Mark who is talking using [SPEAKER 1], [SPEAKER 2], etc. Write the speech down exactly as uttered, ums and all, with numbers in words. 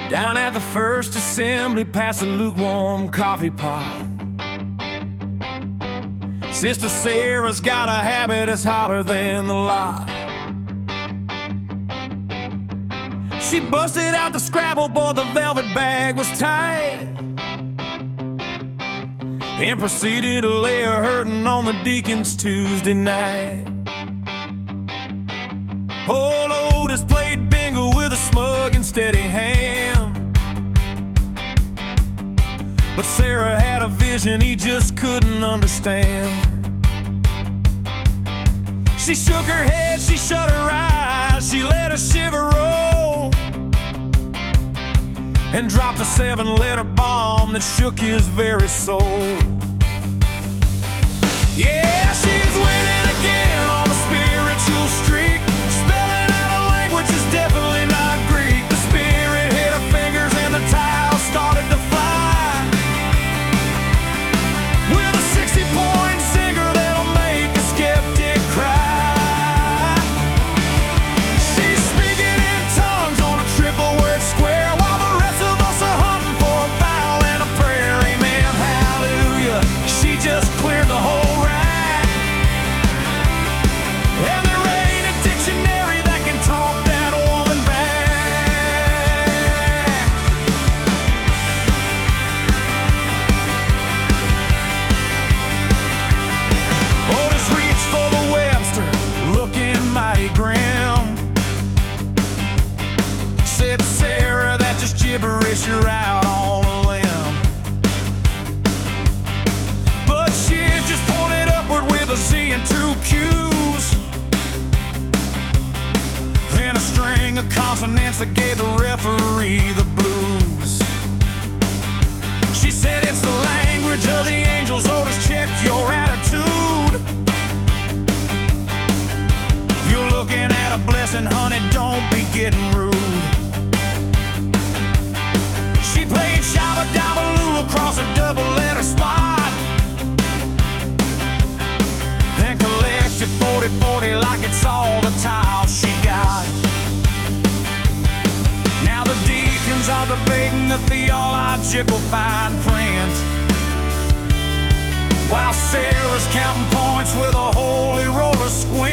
[SPEAKER 1] Down at the first assembly, past the lukewarm coffee pot, Sister Sarah's got a habit that's hotter than the lot. She busted out the Scrabble board, the velvet bag was tight, and proceeded to lay her hurting on the deacon's Tuesday night. Old Otis played bingo with a smug and steady hand, but Sarah had a vision he just couldn't understand. She shook her head, she shut her eyes, she let a shiver roll, and dropped a seven-letter bomb that shook his very soul. Yeah, she's winning again on the spiritual streak, spelling out a language is definitely not Greek. The spirit hit her fingers and the tile started to fly, with a sixty-point singer that'll make a skeptic cry. She's speaking in tongues on a triple-word square, while the rest of us are hunting for a vowel and a prayer. Amen, hallelujah, she just cleared the whole. Said Sarah, that just gibberish, you're out on a limb. But she just pointed upward with a Z and two Q's, and a string of consonants that gave the referee the blues. She said it's the language of the angels, Otis, check your attitude. You're looking at a blessing, honey, don't be getting rude. She played Shabba Dabba Loo across a double-letter spot, and collected forty forty like it's all the tiles she got. Now the deacons are debating the theological fine print, while Sarah's counting points with a holy roller squint.